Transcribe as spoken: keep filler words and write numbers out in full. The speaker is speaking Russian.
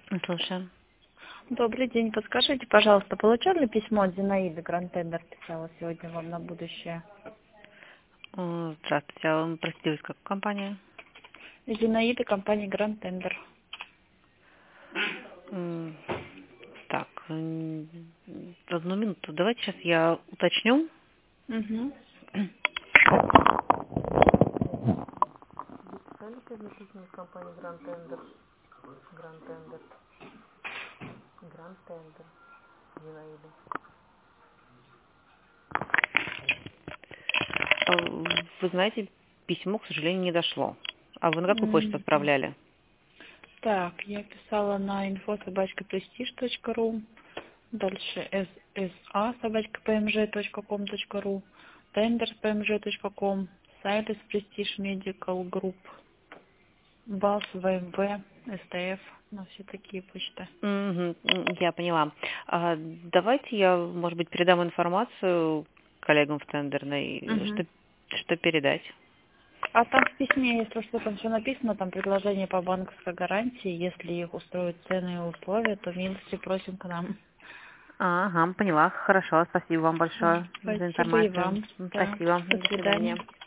Слушаем. Добрый день. Подскажите, пожалуйста, получали письмо от Зинаиды Грантендер, писала сегодня вам на будущее? Э, Здравствуйте. А вы, простите, вы из какой компании? Зинаида, компания Грантендер. М, Так, м, одну минуту. Давайте сейчас я уточню. Угу. Компания Grand Tender, Grand Tender, Grand Tender, Зинаида. А, Вы знаете, письмо, к сожалению, не дошло. А вы на какую почту М, отправляли? Так, я писала на инфо собачка престиж точка ру, дальше эс собачка пмж точка ком точка ру, тендер пмж точка ком, сайлис престиж медикал групп, бас вмв, стф, ну все такие почты. Мгм, м, я поняла. А, давайте я, может быть, передам информацию коллегам в тендерной, Угу. что, что передать. А там в письме, если что, там все написано, там предложение по банковской гарантии, если их устроят цены и условия, то милости просим к нам. Ага, поняла. Хорошо. Спасибо вам Всё. большое за Спасибо и информацию. вам. М, Да. Спасибо. До До свидания. свидания.